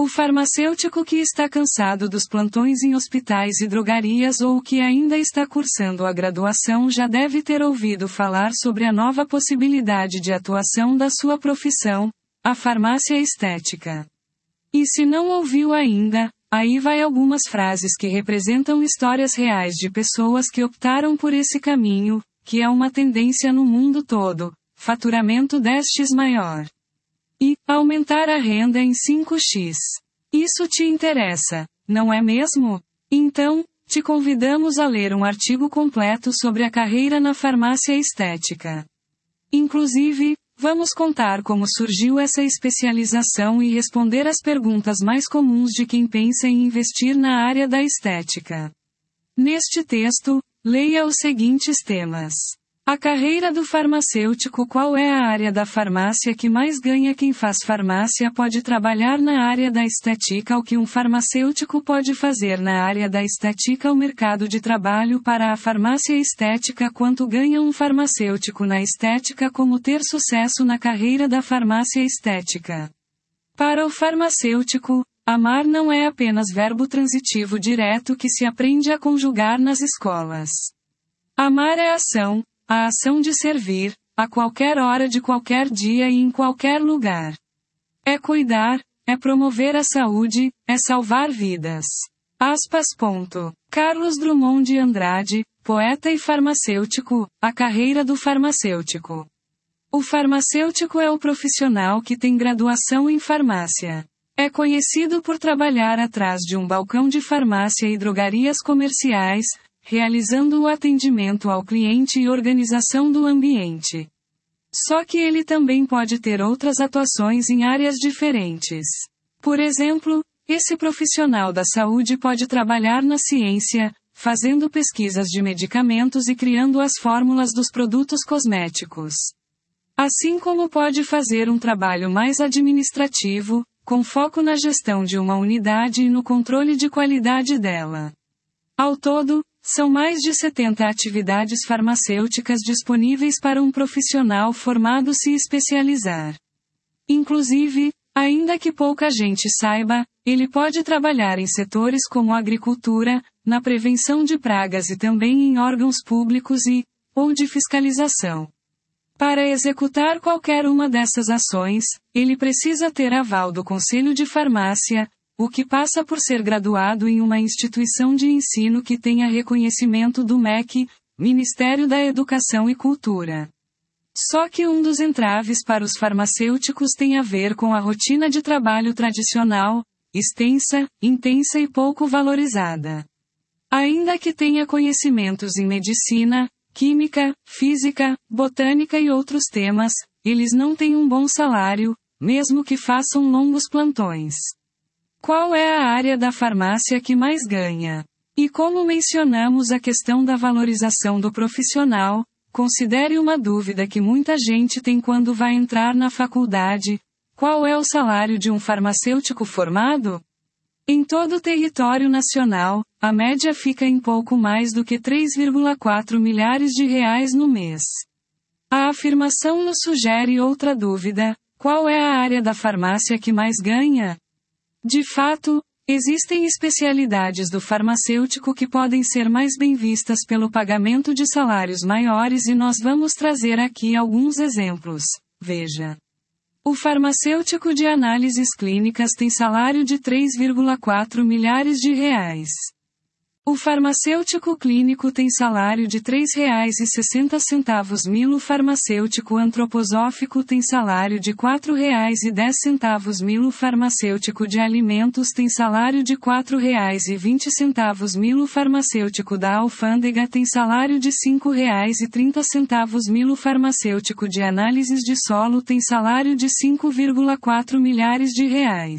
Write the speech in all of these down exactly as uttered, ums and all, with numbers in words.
O farmacêutico que está cansado dos plantões em hospitais e drogarias ou que ainda está cursando a graduação já deve ter ouvido falar sobre a nova possibilidade de atuação da sua profissão, a farmácia estética. E se não ouviu ainda, aí vai algumas frases que representam histórias reais de pessoas que optaram por esse caminho, que é uma tendência no mundo todo: faturamento dez vezes maior. E aumentar a renda em cinco vezes. Isso te interessa, não é mesmo? Então, te convidamos a ler um artigo completo sobre a carreira na farmácia estética. Inclusive, vamos contar como surgiu essa especialização e responder às perguntas mais comuns de quem pensa em investir na área da estética. Neste texto, leia os seguintes temas. A carreira do farmacêutico. Qual é a área da farmácia que mais ganha? Quem faz farmácia pode trabalhar na área da estética. O que um farmacêutico pode fazer na área da estética? O mercado de trabalho para a farmácia estética. Quanto ganha um farmacêutico na estética? Como ter sucesso na carreira da farmácia estética? Para o farmacêutico, amar não é apenas verbo transitivo direto que se aprende a conjugar nas escolas. Amar é ação. A ação de servir, a qualquer hora de qualquer dia e em qualquer lugar. É cuidar, é promover a saúde, é salvar vidas. Aspas. Ponto. Carlos Drummond de Andrade, poeta e farmacêutico, a carreira do farmacêutico. O farmacêutico é o profissional que tem graduação em farmácia. É conhecido por trabalhar atrás de um balcão de farmácia e drogarias comerciais, realizando o atendimento ao cliente e organização do ambiente. Só que ele também pode ter outras atuações em áreas diferentes. Por exemplo, esse profissional da saúde pode trabalhar na ciência, fazendo pesquisas de medicamentos e criando as fórmulas dos produtos cosméticos. Assim como pode fazer um trabalho mais administrativo, com foco na gestão de uma unidade e no controle de qualidade dela. Ao todo, são mais de setenta atividades farmacêuticas disponíveis para um profissional formado se especializar. Inclusive, ainda que pouca gente saiba, ele pode trabalhar em setores como agricultura, na prevenção de pragas e também em órgãos públicos e, ou de fiscalização. Para executar qualquer uma dessas ações, ele precisa ter aval do Conselho de Farmácia, o que passa por ser graduado em uma instituição de ensino que tenha reconhecimento do M E C, Ministério da Educação e Cultura. Só que um dos entraves para os farmacêuticos tem a ver com a rotina de trabalho tradicional, extensa, intensa e pouco valorizada. Ainda que tenha conhecimentos em medicina, química, física, botânica e outros temas, eles não têm um bom salário, mesmo que façam longos plantões. Qual é a área da farmácia que mais ganha? E como mencionamos a questão da valorização do profissional, considere uma dúvida que muita gente tem quando vai entrar na faculdade: qual é o salário de um farmacêutico formado? Em todo o território nacional, a média fica em pouco mais do que três vírgula quatro milhares de reais no mês. A afirmação nos sugere outra dúvida: qual é a área da farmácia que mais ganha? De fato, existem especialidades do farmacêutico que podem ser mais bem vistas pelo pagamento de salários maiores e nós vamos trazer aqui alguns exemplos. Veja. O farmacêutico de análises clínicas tem salário de três vírgula quatro milhares de reais. O farmacêutico clínico tem salário de três reais e sessenta centavos mil. O farmacêutico antroposófico tem salário de quatro reais e dez centavos mil. O farmacêutico de alimentos tem salário de quatro reais e vinte centavos mil. O farmacêutico da alfândega tem salário de cinco reais e trinta centavos mil. O farmacêutico de análises de solo tem salário de cinco vírgula quatro milhares de reais.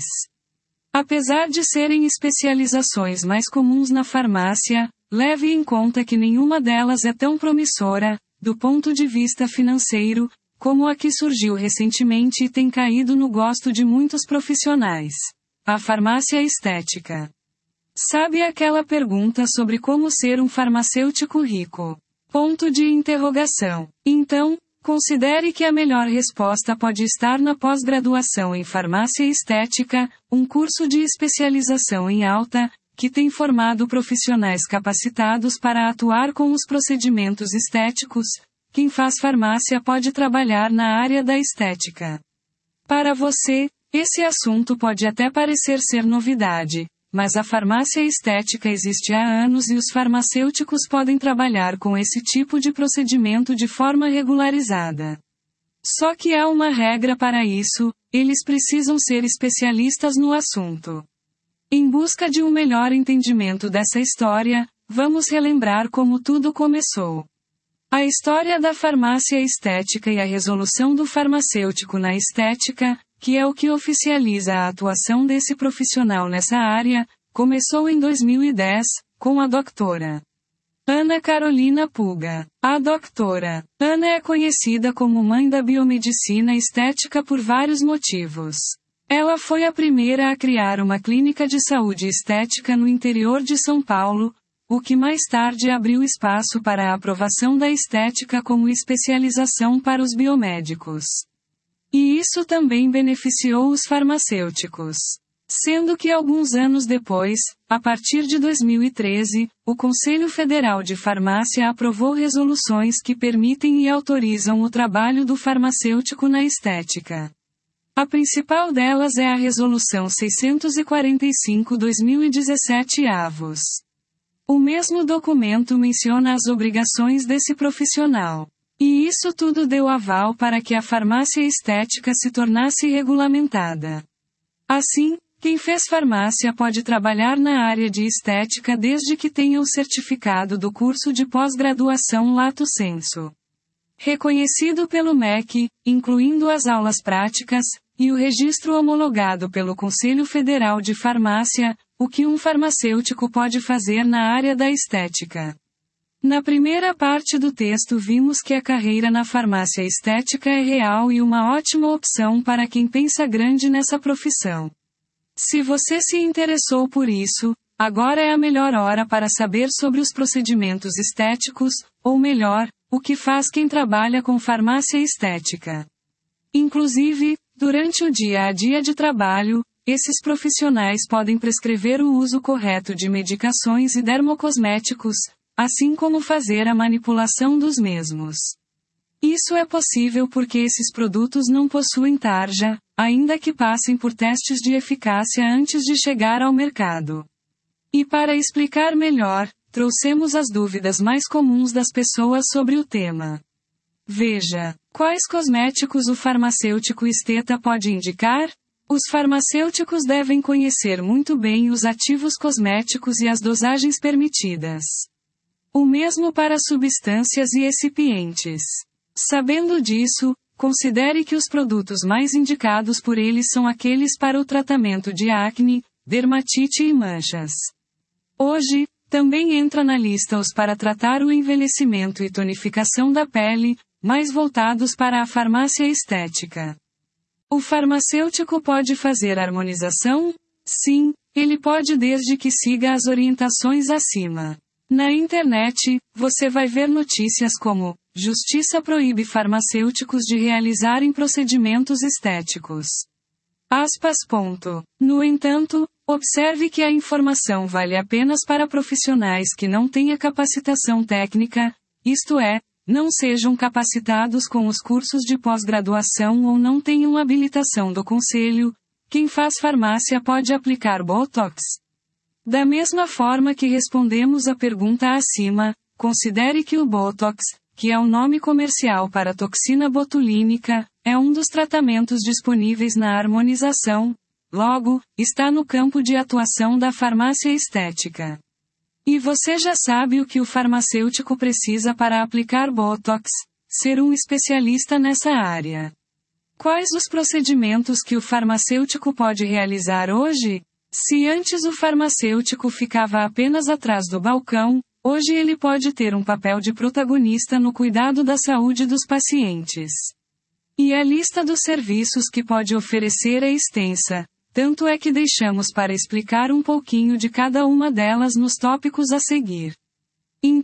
Apesar de serem especializações mais comuns na farmácia, leve em conta que nenhuma delas é tão promissora, do ponto de vista financeiro, como a que surgiu recentemente e tem caído no gosto de muitos profissionais: a farmácia estética. Sabe aquela pergunta sobre como ser um farmacêutico rico? Ponto de interrogação. Então, Considere que a melhor resposta pode estar na pós-graduação em Farmácia Estética, um curso de especialização em alta, que tem formado profissionais capacitados para atuar com os procedimentos estéticos. Quem faz farmácia pode trabalhar na área da estética. Para você, esse assunto pode até parecer ser novidade, mas a farmácia estética existe há anos e os farmacêuticos podem trabalhar com esse tipo de procedimento de forma regularizada. Só que há uma regra para isso: eles precisam ser especialistas no assunto. Em busca de um melhor entendimento dessa história, vamos relembrar como tudo começou. A história da farmácia estética e a resolução do farmacêutico na estética, que é o que oficializa a atuação desse profissional nessa área, começou em dois mil e dez, com a doutora Ana Carolina Puga. A doutora Ana é conhecida como mãe da biomedicina estética por vários motivos. Ela foi a primeira a criar uma clínica de saúde estética no interior de São Paulo, o que mais tarde abriu espaço para a aprovação da estética como especialização para os biomédicos. E isso também beneficiou os farmacêuticos. Sendo que alguns anos depois, a partir de dois mil e treze, o Conselho Federal de Farmácia aprovou resoluções que permitem e autorizam o trabalho do farmacêutico na estética. A principal delas é a Resolução seiscentos e quarenta e cinco barra dois mil e dezessete avos. O mesmo documento menciona as obrigações desse profissional. E isso tudo deu aval para que a farmácia estética se tornasse regulamentada. Assim, quem fez farmácia pode trabalhar na área de estética desde que tenha o certificado do curso de pós-graduação Lato Sensu, reconhecido pelo M E C, incluindo as aulas práticas, e o registro homologado pelo Conselho Federal de Farmácia, o que um farmacêutico pode fazer na área da estética. Na primeira parte do texto vimos que a carreira na farmácia estética é real e uma ótima opção para quem pensa grande nessa profissão. Se você se interessou por isso, agora é a melhor hora para saber sobre os procedimentos estéticos, ou melhor, o que faz quem trabalha com farmácia estética. Inclusive, durante o dia a dia de trabalho, esses profissionais podem prescrever o uso correto de medicações e dermocosméticos, assim como fazer a manipulação dos mesmos. Isso é possível porque esses produtos não possuem tarja, ainda que passem por testes de eficácia antes de chegar ao mercado. E para explicar melhor, trouxemos as dúvidas mais comuns das pessoas sobre o tema. Veja, quais cosméticos o farmacêutico esteta pode indicar? Os farmacêuticos devem conhecer muito bem os ativos cosméticos e as dosagens permitidas. O mesmo para substâncias e excipientes. Sabendo disso, considere que os produtos mais indicados por eles são aqueles para o tratamento de acne, dermatite e manchas. Hoje, também entra na lista os para tratar o envelhecimento e tonificação da pele, mais voltados para a farmácia estética. O farmacêutico pode fazer harmonização? Sim, ele pode desde que siga as orientações acima. Na internet, você vai ver notícias como: Justiça proíbe farmacêuticos de realizarem procedimentos estéticos. Aspas. Ponto. No entanto, observe que a informação vale apenas para profissionais que não tenham capacitação técnica, isto é, não sejam capacitados com os cursos de pós-graduação ou não tenham habilitação do conselho. Quem faz farmácia pode aplicar Botox? Da mesma forma que respondemos a pergunta acima, considere que o Botox, que é o nome comercial para toxina botulínica, é um dos tratamentos disponíveis na harmonização, logo, está no campo de atuação da farmácia estética. E você já sabe o que o farmacêutico precisa para aplicar Botox: ser um especialista nessa área. Quais os procedimentos que o farmacêutico pode realizar hoje? Se antes o farmacêutico ficava apenas atrás do balcão, hoje ele pode ter um papel de protagonista no cuidado da saúde dos pacientes. E a lista dos serviços que pode oferecer é extensa, tanto é que deixamos para explicar um pouquinho de cada uma delas nos tópicos a seguir. Então,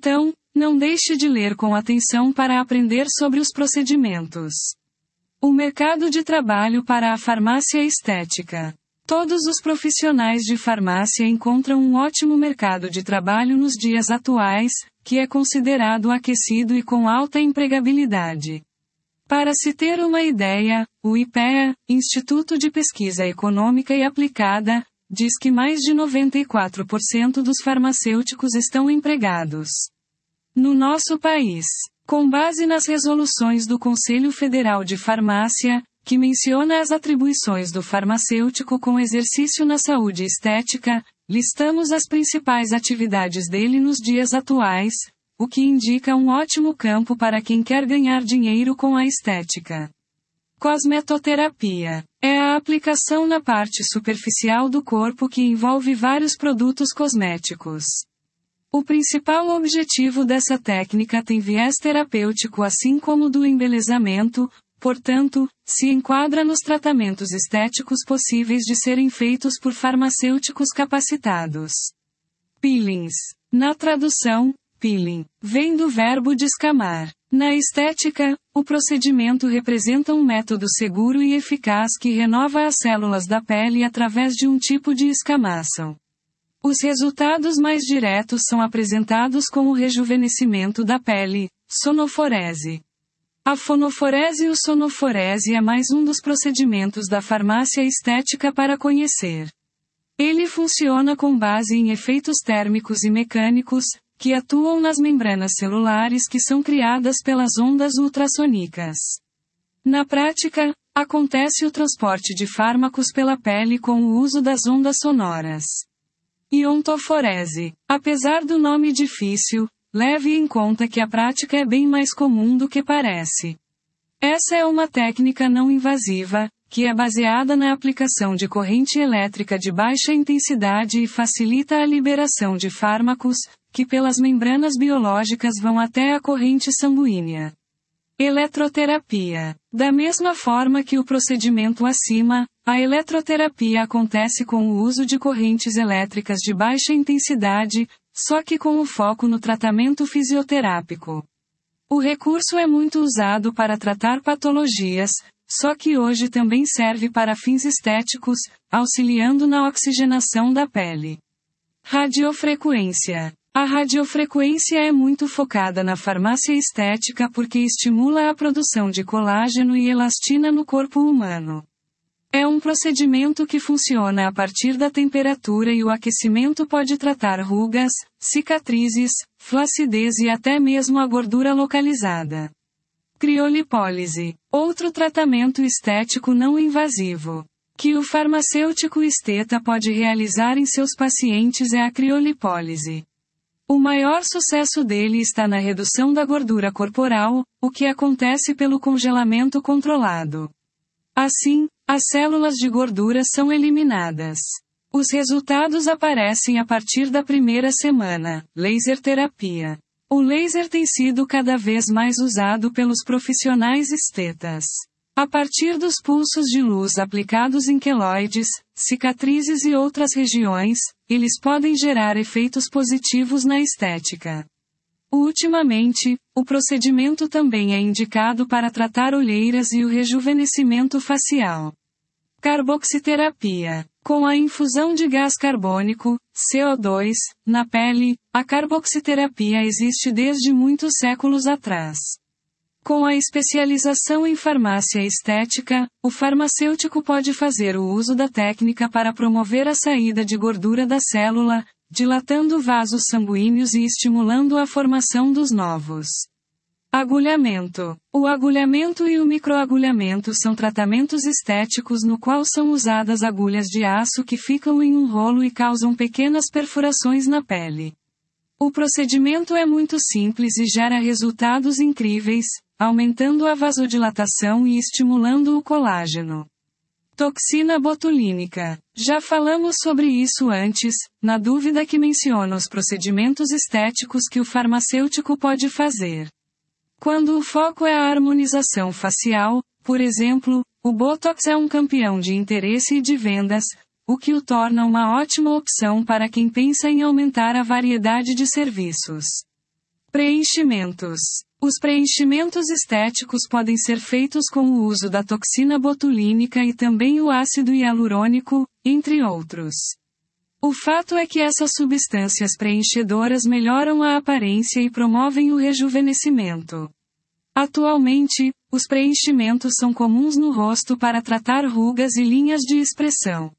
Não deixe de ler com atenção para aprender sobre os procedimentos. O mercado de trabalho para a farmácia estética. Todos os profissionais de farmácia encontram um ótimo mercado de trabalho nos dias atuais, que é considerado aquecido e com alta empregabilidade. Para se ter uma ideia, o I P E A, Instituto de Pesquisa Econômica e Aplicada, diz que mais de noventa e quatro por cento dos farmacêuticos estão empregados no nosso país. Com base nas resoluções do Conselho Federal de Farmácia, que menciona as atribuições do farmacêutico com exercício na saúde estética, listamos as principais atividades dele nos dias atuais, o que indica um ótimo campo para quem quer ganhar dinheiro com a estética. Cosmetoterapia. É a aplicação na parte superficial do corpo que envolve vários produtos cosméticos. O principal objetivo dessa técnica tem viés terapêutico assim como do embelezamento, portanto, se enquadra nos tratamentos estéticos possíveis de serem feitos por farmacêuticos capacitados. Peelings. Na tradução, peeling vem do verbo descamar. Na estética, o procedimento representa um método seguro e eficaz que renova as células da pele através de um tipo de escamação. Os resultados mais diretos são apresentados como o rejuvenescimento da pele, sonoforese. A fonoforese ou sonoforese é mais um dos procedimentos da farmácia estética para conhecer. Ele funciona com base em efeitos térmicos e mecânicos, que atuam nas membranas celulares que são criadas pelas ondas ultrassônicas. Na prática, acontece o transporte de fármacos pela pele com o uso das ondas sonoras. Iontoforese. Apesar do nome difícil, leve em conta que a prática é bem mais comum do que parece. Essa é uma técnica não invasiva, que é baseada na aplicação de corrente elétrica de baixa intensidade e facilita a liberação de fármacos, que pelas membranas biológicas vão até a corrente sanguínea. Eletroterapia. Da mesma forma que o procedimento acima, a eletroterapia acontece com o uso de correntes elétricas de baixa intensidade, só que com o foco no tratamento fisioterápico. O recurso é muito usado para tratar patologias, só que hoje também serve para fins estéticos, auxiliando na oxigenação da pele. Radiofrequência. A radiofrequência é muito focada na farmácia estética porque estimula a produção de colágeno e elastina no corpo humano. É um procedimento que funciona a partir da temperatura e o aquecimento pode tratar rugas, cicatrizes, flacidez e até mesmo a gordura localizada. Criolipólise. Outro tratamento estético não invasivo que o farmacêutico esteta pode realizar em seus pacientes é a criolipólise. O maior sucesso dele está na redução da gordura corporal, o que acontece pelo congelamento controlado. Assim, as células de gordura são eliminadas. Os resultados aparecem a partir da primeira semana. Laser terapia. O laser tem sido cada vez mais usado pelos profissionais estetas. A partir dos pulsos de luz aplicados em queloides, cicatrizes e outras regiões, eles podem gerar efeitos positivos na estética. Ultimamente, o procedimento também é indicado para tratar olheiras e o rejuvenescimento facial. Carboxiterapia. Com a infusão de gás carbônico, C O dois, na pele, a carboxiterapia existe desde muitos séculos atrás. Com a especialização em farmácia estética, o farmacêutico pode fazer o uso da técnica para promover a saída de gordura da célula, dilatando vasos sanguíneos e estimulando a formação dos novos. Agulhamento. O agulhamento e o microagulhamento são tratamentos estéticos no qual são usadas agulhas de aço que ficam em um rolo e causam pequenas perfurações na pele. O procedimento é muito simples e gera resultados incríveis, aumentando a vasodilatação e estimulando o colágeno. Toxina botulínica. Já falamos sobre isso antes, na dúvida que menciona os procedimentos estéticos que o farmacêutico pode fazer. Quando o foco é a harmonização facial, por exemplo, o Botox é um campeão de interesse e de vendas, o que o torna uma ótima opção para quem pensa em aumentar a variedade de serviços. Preenchimentos. Os preenchimentos estéticos podem ser feitos com o uso da toxina botulínica e também o ácido hialurônico, entre outros. O fato é que essas substâncias preenchedoras melhoram a aparência e promovem o rejuvenescimento. Atualmente, os preenchimentos são comuns no rosto para tratar rugas e linhas de expressão.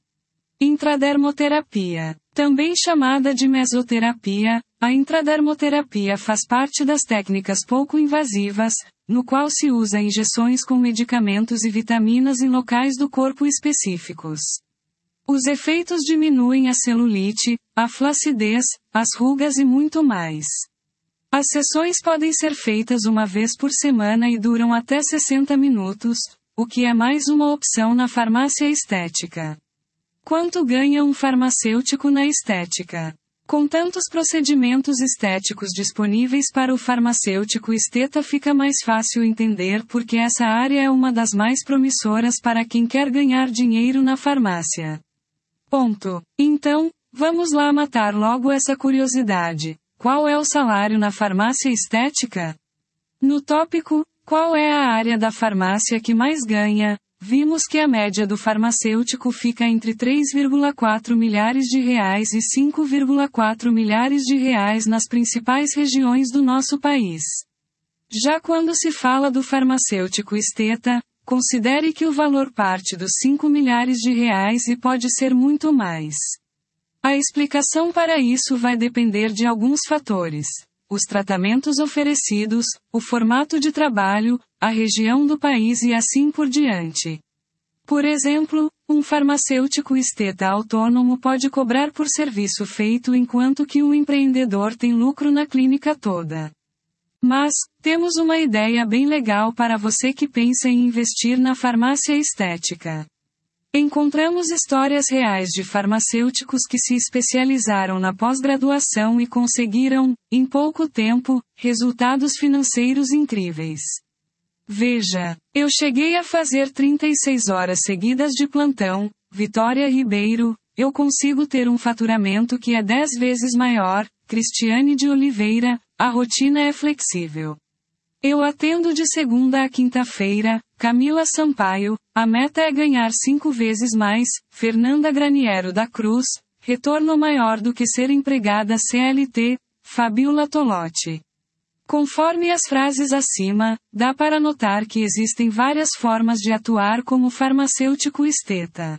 Intradermoterapia. Também chamada de mesoterapia, a intradermoterapia faz parte das técnicas pouco invasivas, no qual se usa injeções com medicamentos e vitaminas em locais do corpo específicos. Os efeitos diminuem a celulite, a flacidez, as rugas e muito mais. As sessões podem ser feitas uma vez por semana e duram até sessenta minutos, o que é mais uma opção na farmácia estética. Quanto ganha um farmacêutico na estética? Com tantos procedimentos estéticos disponíveis para o farmacêutico esteta, fica mais fácil entender porque essa área é uma das mais promissoras para quem quer ganhar dinheiro na farmácia. Ponto. Então, vamos lá matar logo essa curiosidade. Qual é o salário na farmácia estética? No tópico, qual é a área da farmácia que mais ganha? Vimos que a média do farmacêutico fica entre três vírgula quatro milhares de reais e cinco vírgula quatro milhares de reais nas principais regiões do nosso país. Já quando se fala do farmacêutico esteta, considere que o valor parte dos cinco milhares de reais e pode ser muito mais. A explicação para isso vai depender de alguns fatores: os tratamentos oferecidos, o formato de trabalho, a região do país e assim por diante. Por exemplo, um farmacêutico esteta autônomo pode cobrar por serviço feito enquanto que um empreendedor tem lucro na clínica toda. Mas, temos uma ideia bem legal para você que pensa em investir na farmácia estética. Encontramos histórias reais de farmacêuticos que se especializaram na pós-graduação e conseguiram, em pouco tempo, resultados financeiros incríveis. Veja, eu cheguei a fazer trinta e seis horas seguidas de plantão, Vitória Ribeiro, eu consigo ter um faturamento que é dez vezes maior, Cristiane de Oliveira, a rotina é flexível. Eu atendo de segunda a quinta-feira, Camila Sampaio, a meta é ganhar cinco vezes mais, Fernanda Graniero da Cruz, retorno maior do que ser empregada C L T, Fabiola Tolotti. Conforme as frases acima, dá para notar que existem várias formas de atuar como farmacêutico esteta.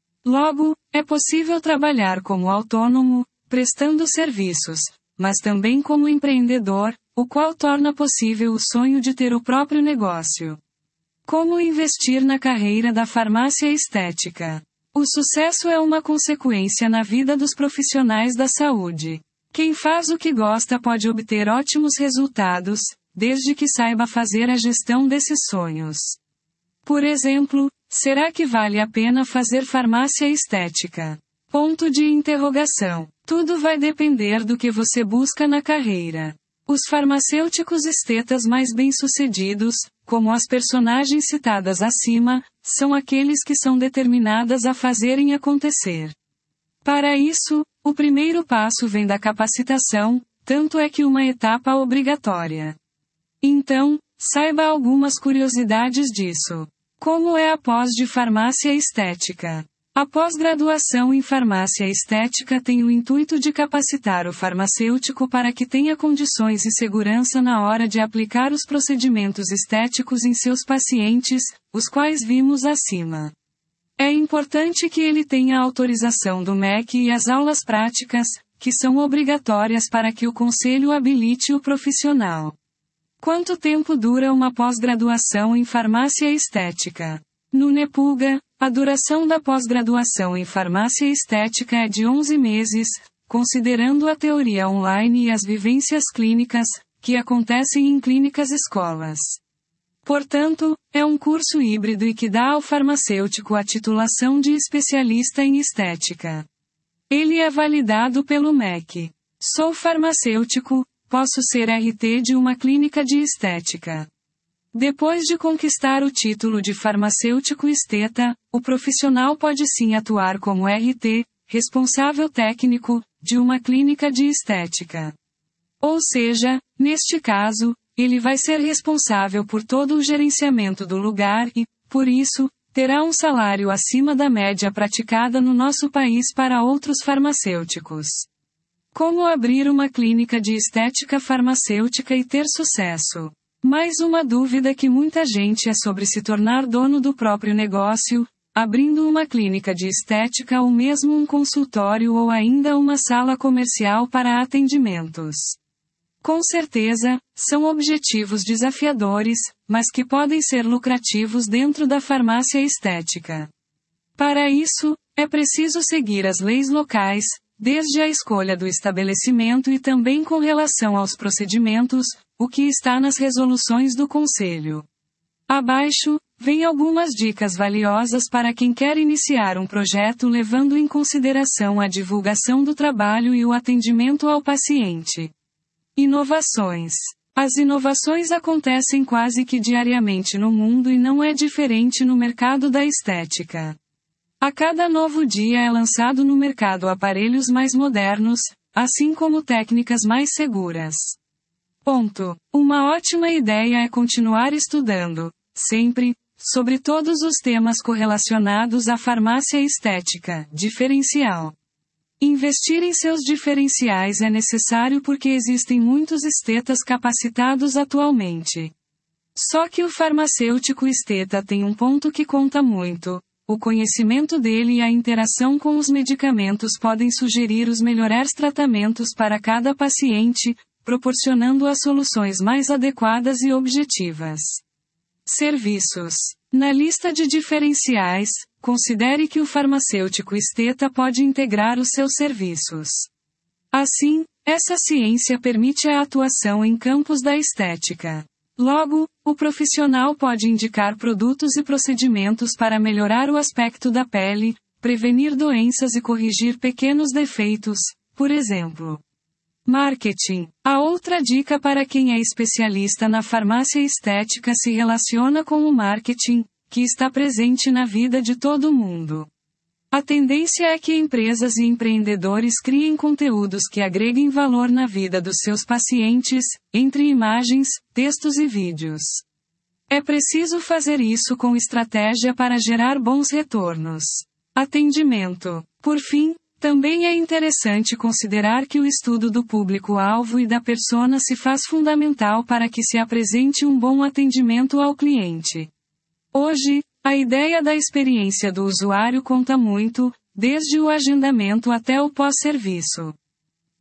Logo, é possível trabalhar como autônomo, prestando serviços, mas também como empreendedor, o qual torna possível o sonho de ter o próprio negócio. Como investir na carreira da farmácia estética? O sucesso é uma consequência na vida dos profissionais da saúde. Quem faz o que gosta pode obter ótimos resultados, desde que saiba fazer a gestão desses sonhos. Por exemplo, será que vale a pena fazer farmácia estética? Ponto de interrogação. Tudo vai depender do que você busca na carreira. Os farmacêuticos estetas mais bem-sucedidos, como as personagens citadas acima, são aqueles que são determinadas a fazerem acontecer. Para isso, o primeiro passo vem da capacitação, tanto é que uma etapa obrigatória. Então, saiba algumas curiosidades disso. Como é a pós de farmácia estética? A pós-graduação em farmácia estética tem o intuito de capacitar o farmacêutico para que tenha condições e segurança na hora de aplicar os procedimentos estéticos em seus pacientes, os quais vimos acima. É importante que ele tenha a autorização do M E C e as aulas práticas, que são obrigatórias para que o conselho habilite o profissional. Quanto tempo dura uma pós-graduação em farmácia estética? No NEPUGA, a duração da pós-graduação em farmácia estética é de onze meses, considerando a teoria online e as vivências clínicas, que acontecem em clínicas escolas. Portanto, é um curso híbrido e que dá ao farmacêutico a titulação de especialista em estética. Ele é validado pelo M E C. Sou farmacêutico, posso ser R T de uma clínica de estética. Depois de conquistar o título de farmacêutico esteta, o profissional pode sim atuar como R T, responsável técnico, de uma clínica de estética. Ou seja, neste caso, ele vai ser responsável por todo o gerenciamento do lugar e, por isso, terá um salário acima da média praticada no nosso país para outros farmacêuticos. Como abrir uma clínica de estética farmacêutica e ter sucesso? Mais uma dúvida que muita gente é sobre se tornar dono do próprio negócio, abrindo uma clínica de estética ou mesmo um consultório ou ainda uma sala comercial para atendimentos. Com certeza, são objetivos desafiadores, mas que podem ser lucrativos dentro da farmácia estética. Para isso, é preciso seguir as leis locais, desde a escolha do estabelecimento e também com relação aos procedimentos, o que está nas resoluções do Conselho. Abaixo, vem algumas dicas valiosas para quem quer iniciar um projeto levando em consideração a divulgação do trabalho e o atendimento ao paciente. Inovações. As inovações acontecem quase que diariamente no mundo e não é diferente no mercado da estética. A cada novo dia é lançado no mercado aparelhos mais modernos, assim como técnicas mais seguras. Ponto. Uma ótima ideia é continuar estudando, sempre, sobre todos os temas correlacionados à farmácia estética, diferencial. Investir em seus diferenciais é necessário porque existem muitos estetas capacitados atualmente. Só que o farmacêutico esteta tem um ponto que conta muito. O conhecimento dele e a interação com os medicamentos podem sugerir os melhores tratamentos para cada paciente, proporcionando as soluções mais adequadas e objetivas. Serviços. Na lista de diferenciais, considere que o farmacêutico esteta pode integrar os seus serviços. Assim, essa ciência permite a atuação em campos da estética. Logo, o profissional pode indicar produtos e procedimentos para melhorar o aspecto da pele, prevenir doenças e corrigir pequenos defeitos, por exemplo. Marketing. A outra dica para quem é especialista na farmácia estética se relaciona com o marketing, que está presente na vida de todo mundo. A tendência é que empresas e empreendedores criem conteúdos que agreguem valor na vida dos seus pacientes, entre imagens, textos e vídeos. É preciso fazer isso com estratégia para gerar bons retornos. Atendimento. Por fim, também é interessante considerar que o estudo do público-alvo e da persona se faz fundamental para que se apresente um bom atendimento ao cliente. Hoje, a ideia da experiência do usuário conta muito, desde o agendamento até o pós-serviço.